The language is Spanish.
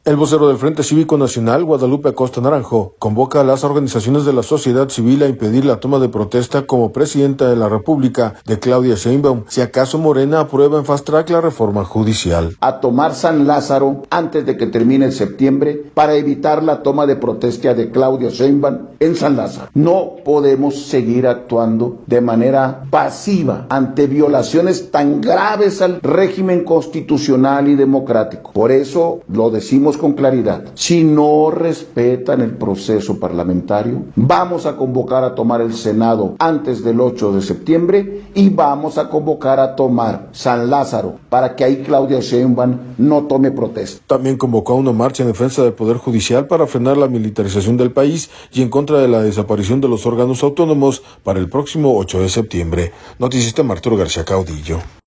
El vocero del Frente Cívico Nacional, Guadalupe Acosta Naranjo, convoca a las organizaciones de la sociedad civil a impedir la toma de protesta como presidenta de la República de Claudia Sheinbaum, si acaso Morena aprueba en fast track la reforma judicial. A tomar San Lázaro antes de que termine el septiembre para evitar la toma de protesta de Claudia Sheinbaum en San Lázaro. No podemos seguir actuando de manera pasiva ante violaciones tan graves al régimen constitucional y democrático. Por eso lo decimos con claridad. Si no respetan el proceso parlamentario, vamos a convocar a tomar el Senado antes del 8 de septiembre y vamos a convocar a tomar San Lázaro para que ahí Claudia Sheinbaum no tome protesta. También convocó a una marcha en defensa del Poder Judicial para frenar la militarización del país y en contra de la desaparición de los órganos autónomos para el próximo 8 de septiembre. Noticista Arturo García Caudillo.